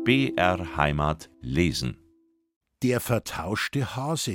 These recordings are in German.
BR Heimat lesen. Der vertauschte Hase.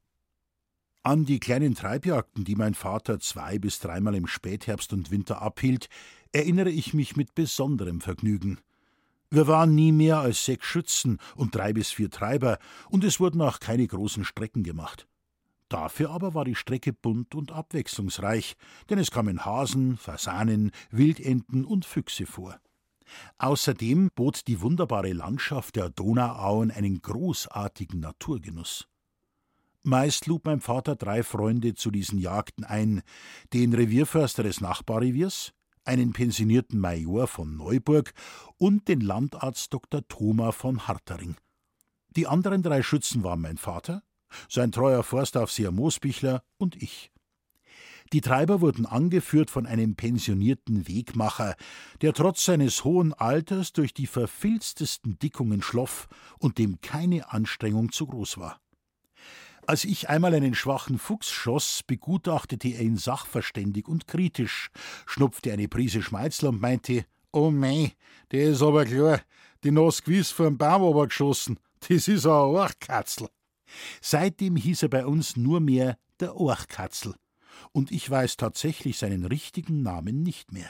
An die kleinen Treibjagden, die mein Vater 2- bis 3-mal im Spätherbst und Winter abhielt, erinnere ich mich mit besonderem Vergnügen. Wir waren nie mehr als 6 Schützen und 3 bis 4 Treiber, und es wurden auch keine großen Strecken gemacht. Dafür aber war die Strecke bunt und abwechslungsreich, denn es kamen Hasen, Fasanen, Wildenten und Füchse vor. Außerdem bot die wunderbare Landschaft der Donauauen einen großartigen Naturgenuss. Meist lud mein Vater 3 Freunde zu diesen Jagden ein: den Revierförster des Nachbarreviers, einen pensionierten Major von Neuburg und den Landarzt Dr. Thoma von Hartering. Die anderen 3 Schützen waren mein Vater, sein treuer Forstaufseher Moosbichler und ich. Die Treiber wurden angeführt von einem pensionierten Wegmacher, der trotz seines hohen Alters durch die verfilztesten Dickungen schloff und dem keine Anstrengung zu groß war. Als ich einmal einen schwachen Fuchs schoss, begutachtete er ihn sachverständig und kritisch, schnupfte eine Prise Schmeizl und meinte: »Oh mei, der ist aber klar, den hast gewiss vorm Baum runtergeschossen, das ist ein Orchkatzel.« Seitdem hieß er bei uns nur mehr der Orchkatzel, und ich weiß tatsächlich seinen richtigen Namen nicht mehr.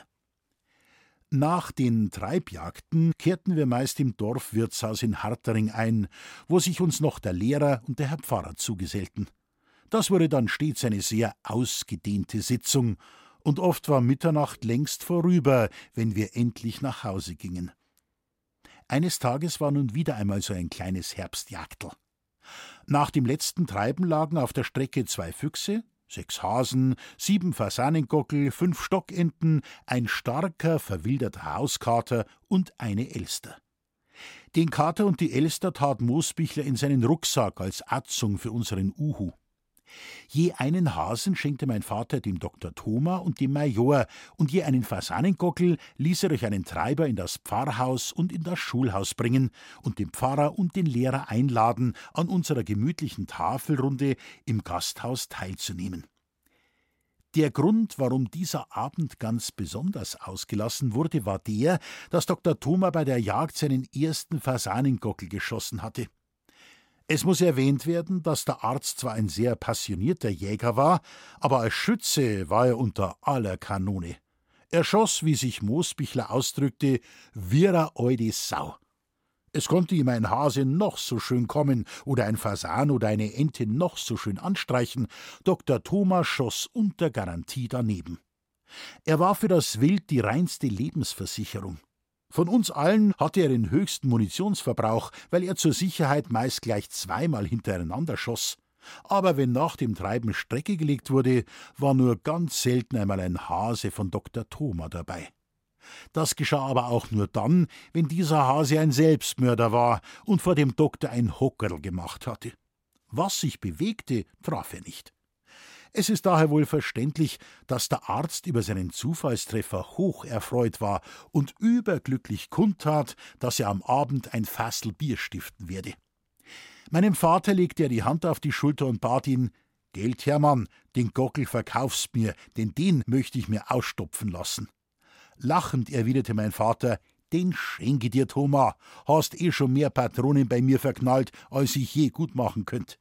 Nach den Treibjagden kehrten wir meist im Dorfwirtshaus in Hartering ein, wo sich uns noch der Lehrer und der Herr Pfarrer zugesellten. Das wurde dann stets eine sehr ausgedehnte Sitzung, und oft war Mitternacht längst vorüber, wenn wir endlich nach Hause gingen. Eines Tages war nun wieder einmal so ein kleines Herbstjagdl. Nach dem letzten Treiben lagen auf der Strecke 2 Füchse, 6 Hasen, 7 Fasanengockel, 5 Stockenten, ein starker, verwilderter Hauskater und eine Elster. Den Kater und die Elster tat Moosbichler in seinen Rucksack als Atzung für unseren Uhu. Je einen Hasen schenkte mein Vater dem Dr. Thoma und dem Major, und je einen Fasanengockel ließ er durch einen Treiber in das Pfarrhaus und in das Schulhaus bringen und den Pfarrer und den Lehrer einladen, an unserer gemütlichen Tafelrunde im Gasthaus teilzunehmen. Der Grund, warum dieser Abend ganz besonders ausgelassen wurde, war der, dass Dr. Thoma bei der Jagd seinen ersten Fasanengockel geschossen hatte. Es muss erwähnt werden, dass der Arzt zwar ein sehr passionierter Jäger war, aber als Schütze war er unter aller Kanone. Er schoss, wie sich Moosbichler ausdrückte, wie a oide Sau. Es konnte ihm ein Hase noch so schön kommen oder ein Fasan oder eine Ente noch so schön anstreichen, Dr. Thoma schoss unter Garantie daneben. Er war für das Wild die reinste Lebensversicherung. Von uns allen hatte er den höchsten Munitionsverbrauch, weil er zur Sicherheit meist gleich 2-mal hintereinander schoss. Aber wenn nach dem Treiben Strecke gelegt wurde, war nur ganz selten einmal ein Hase von Dr. Thoma dabei. Das geschah aber auch nur dann, wenn dieser Hase ein Selbstmörder war und vor dem Doktor ein Hockerl gemacht hatte. Was sich bewegte, traf er nicht. Es ist daher wohl verständlich, dass der Arzt über seinen Zufallstreffer hoch erfreut war und überglücklich kundtat, dass er am Abend ein Fassel Bier stiften werde. Meinem Vater legte er die Hand auf die Schulter und bat ihn: »Gelt, Hermann, den Gockel verkaufst mir, denn den möchte ich mir ausstopfen lassen.« Lachend erwiderte mein Vater: »Den schenke dir, Thoma, hast schon mehr Patronen bei mir verknallt, als ich je gut machen könnt.«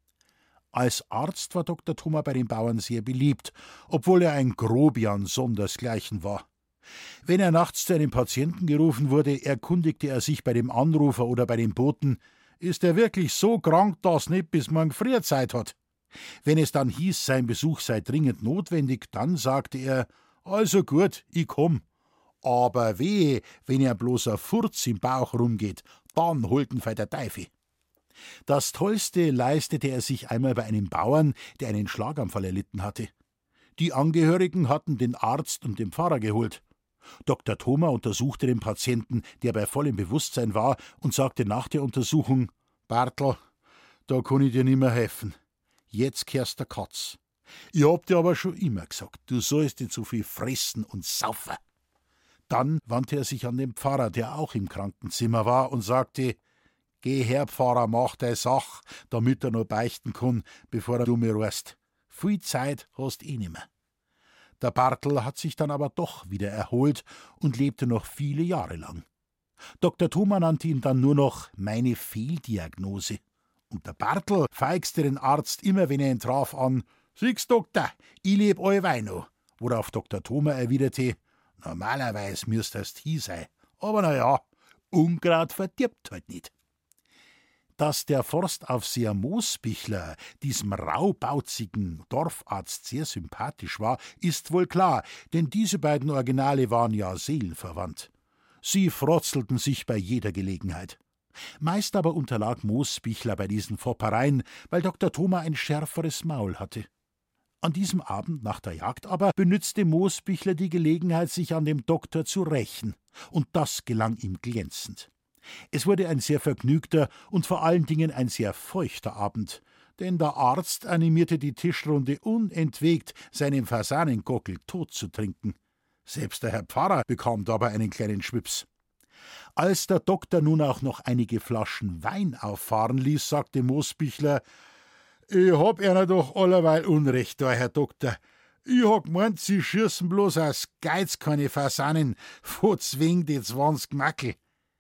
Als Arzt war Dr. Thoma bei den Bauern sehr beliebt, obwohl er ein Grobian sondersgleichen war. Wenn er nachts zu einem Patienten gerufen wurde, erkundigte er sich bei dem Anrufer oder bei dem Boten: »Ist er wirklich so krank, dass nicht bis morgen früh Zeit hat?« Wenn es dann hieß, sein Besuch sei dringend notwendig, dann sagte er: »Also gut, ich komm. Aber wehe, wenn er bloß ein Furz im Bauch rumgeht, dann holt ihn fei der Teufel.« Das Tollste leistete er sich einmal bei einem Bauern, der einen Schlaganfall erlitten hatte. Die Angehörigen hatten den Arzt und den Pfarrer geholt. Dr. Thoma untersuchte den Patienten, der bei vollem Bewusstsein war, und sagte nach der Untersuchung: »Bartl, da kann ich dir nimmer helfen. Jetzt kehrst der Katz. Ich hab dir aber schon immer gesagt, du sollst nicht so viel fressen und saufen.« Dann wandte er sich an den Pfarrer, der auch im Krankenzimmer war, und sagte: »Geh her, Pfarrer, mach dei Sach, damit er noch beichten kann, bevor du mir rufst. Viel Zeit hast nimmer.« Der Bartl hat sich dann aber doch wieder erholt und lebte noch viele Jahre lang. Dr. Thoma nannte ihn dann nur noch meine Fehldiagnose. Und der Bartel feixte den Arzt immer, wenn er ihn traf, an: »Siehst, Doktor, ich leb allweil noch.« Worauf Dr. Thoma erwiderte: »Normalerweise müsstest hier sein. Aber na ja, Unkraut verdirbt halt nicht.« Dass der Forstaufseher Moosbichler diesem raubauzigen Dorfarzt sehr sympathisch war, ist wohl klar, denn diese beiden Originale waren ja seelenverwandt. Sie frotzelten sich bei jeder Gelegenheit. Meist aber unterlag Moosbichler bei diesen Foppereien, weil Dr. Thoma ein schärferes Maul hatte. An diesem Abend nach der Jagd aber benützte Moosbichler die Gelegenheit, sich an dem Doktor zu rächen, und das gelang ihm glänzend. Es wurde ein sehr vergnügter und vor allen Dingen ein sehr feuchter Abend, denn der Arzt animierte die Tischrunde unentwegt, seinen Fasanengockel tot zu trinken. Selbst der Herr Pfarrer bekam dabei einen kleinen Schwips. Als der Doktor nun auch noch einige Flaschen Wein auffahren ließ, sagte Moosbichler: »Ich hab Ihnen doch allerweil Unrecht da, Herr Doktor. Ich hab gemeint, Sie schießen bloß aus Geiz keine Fasanen von zwing die 20 Mackel.«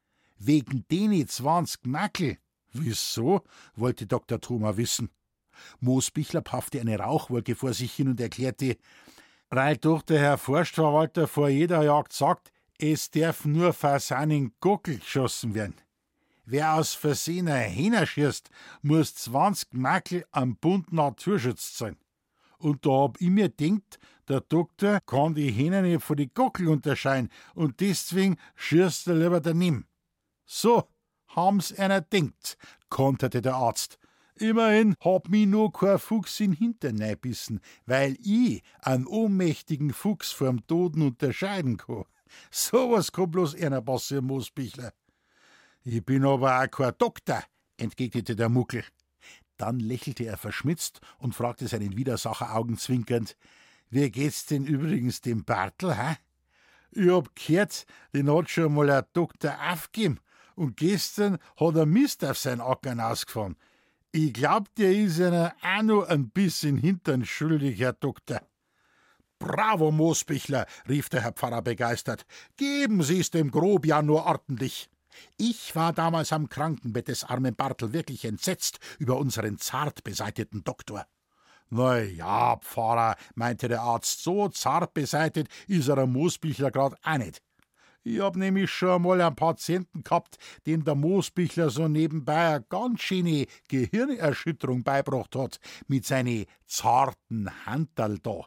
»Wegen denen 20 Mackel?« »Wieso?« wollte Dr. Thoma wissen. Moosbichler paffte eine Rauchwolke vor sich hin und erklärte: »Weil doch der Herr Forstverwalter vor jeder Jagd sagt, es darf nur Fasanengockel geschossen werden. Wer aus Versehen ein Hähner schießt, muss 20 Mackel am Bund Naturschutz zahlen. Und da hab ich mir gedacht, der Doktor kann die Hähner nicht von die Gockel unterscheiden und deswegen schießt er lieber daneben.« »So haben's einer denkt«, konterte der Arzt. »Immerhin hab mich nur kein Fuchs in den Hintern reinbissen, weil ich einen ohnmächtigen Fuchs vom Toten unterscheiden kann. So was kann bloß einer passieren, Moosbichler.« »Ich bin aber auch kein Doktor«, entgegnete der Muckel. Dann lächelte er verschmitzt und fragte seinen Widersacher augenzwinkernd: »Wie geht's denn übrigens dem Bartel, hä? Ich hab gehört, den hat schon mal ein Doktor aufgegeben und gestern hat er Mist auf seinen Ackern ausgefahren. Ich glaub, der ist einer auch noch ein bisschen Hintern schuldig, Herr Doktor.« »Bravo, Moosbichler«, rief der Herr Pfarrer begeistert. »Geben Sie es dem Grobian nur ordentlich. Ich war damals am Krankenbett des armen Bartel wirklich entsetzt über unseren zart beseiteten Doktor.« »Na ja, Pfarrer«, meinte der Arzt, »so zart beseitet ist er am Moosbichler grad auch nicht. Ich hab nämlich schon einmal einen Patienten gehabt, dem der Moosbichler so nebenbei eine ganz schöne Gehirnerschütterung beibracht hat, mit seinen zarten Handterl da.«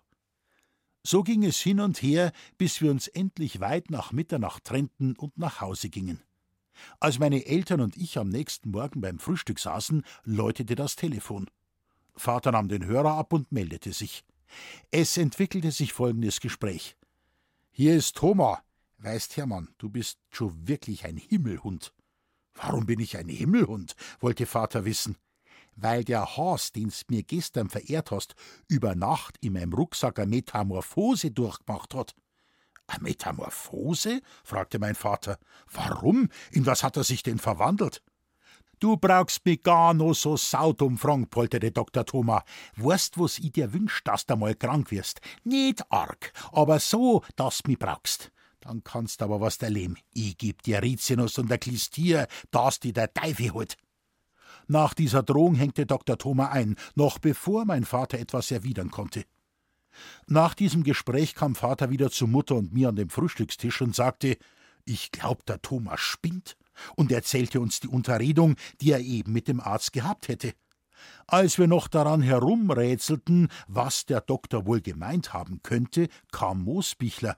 So ging es hin und her, bis wir uns endlich weit nach Mitternacht trennten und nach Hause gingen. Als meine Eltern und ich am nächsten Morgen beim Frühstück saßen, läutete das Telefon. Vater nahm den Hörer ab und meldete sich. Es entwickelte sich folgendes Gespräch: »Hier ist Thoma. Weißt, Hermann, du bist schon wirklich ein Himmelhund.« »Warum bin ich ein Himmelhund?« wollte Vater wissen. »Weil der Has, den's mir gestern verehrt hast, über Nacht in meinem Rucksack eine Metamorphose durchgemacht hat.« »Eine Metamorphose?« fragte mein Vater. »Warum? In was hat er sich denn verwandelt?« »Du brauchst mich gar no so saudumm fragen«, polterte Dr. Thoma. »Weißt, was ich dir wünsch, dass du mal krank wirst? Nicht arg, aber so, dass du mich brauchst. Dann kannst aber was erleben. Ich geb dir Rizinus und ein Klistier, dass die der Teufel holt.« Nach dieser Drohung hängte Dr. Thoma ein, noch bevor mein Vater etwas erwidern konnte. Nach diesem Gespräch kam Vater wieder zu Mutter und mir an den Frühstückstisch und sagte: »Ich glaub, der Thoma spinnt«, und erzählte uns die Unterredung, die er eben mit dem Arzt gehabt hätte. Als wir noch daran herumrätselten, was der Doktor wohl gemeint haben könnte, kam Moosbichler.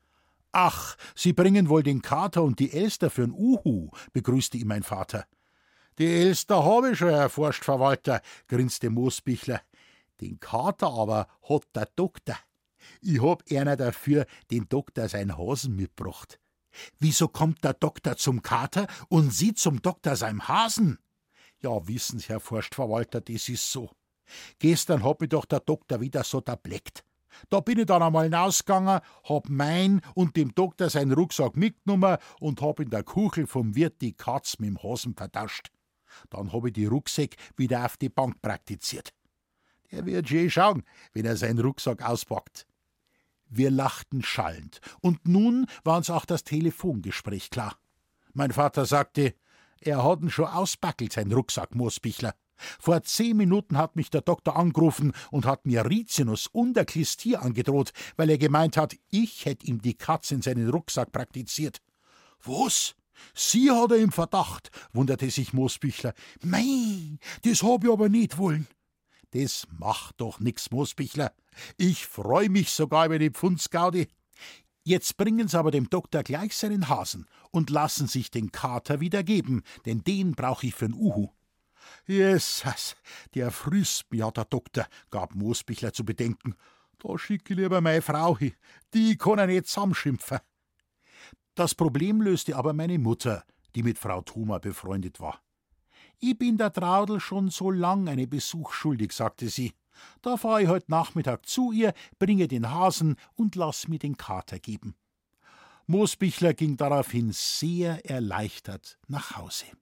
»Ach, Sie bringen wohl den Kater und die Elster für'n Uhu«, begrüßte ihn mein Vater. »Die Elster hab ich schon, Herr Forstverwalter«, grinste Moosbichler. »Den Kater aber hat der Doktor. Ich hab einer dafür den Doktor sein Hasen mitgebracht.« »Wieso kommt der Doktor zum Kater und Sie zum Doktor seinem Hasen?« »Ja, wissen Sie, Herr Forstverwalter, das ist so. Gestern hat mich doch der Doktor wieder so erbleckt. Da bin ich dann einmal hinausgegangen, hab mein und dem Doktor seinen Rucksack mitgenommen und hab in der Kuchel vom Wirt die Katz mit dem Hasen vertauscht. Dann hab ich die Rucksäck wieder auf die Bank praktiziert. Der wird schön schauen, wenn er seinen Rucksack auspackt.« Wir lachten schallend, und nun war uns auch das Telefongespräch klar. Mein Vater sagte, er hat ihn schon ausbackelt, sein Rucksack, Moosbichler. Vor 10 Minuten hat mich der Doktor angerufen und hat mir Rizinus und ein Klistier angedroht, weil er gemeint hat, ich hätte ihm die Katze in seinen Rucksack praktiziert. Was? Sie hat er im Verdacht, wunderte sich Moosbichler. Mei, das hab ich aber nicht wollen. Das macht doch nix, Moosbichler. Ich freu mich sogar über die Pfundsgaudi. Jetzt bringen Sie aber dem Doktor gleich seinen Hasen und lassen sich den Kater wieder geben, denn den brauch ich für'n Uhu. Jesus, der frisst mich, hat der Doktor, gab Moosbichler zu bedenken. Da schicke ich lieber meine Frau hin, die kann er nicht zusammenschimpfen. Das Problem löste aber meine Mutter, die mit Frau Thoma befreundet war. Ich bin der Traudl schon so lang einen Besuch schuldig, sagte sie. Da fahr ich heut Nachmittag zu ihr, bringe den Hasen und lass mir den Kater geben. Moosbichler ging daraufhin sehr erleichtert nach Hause.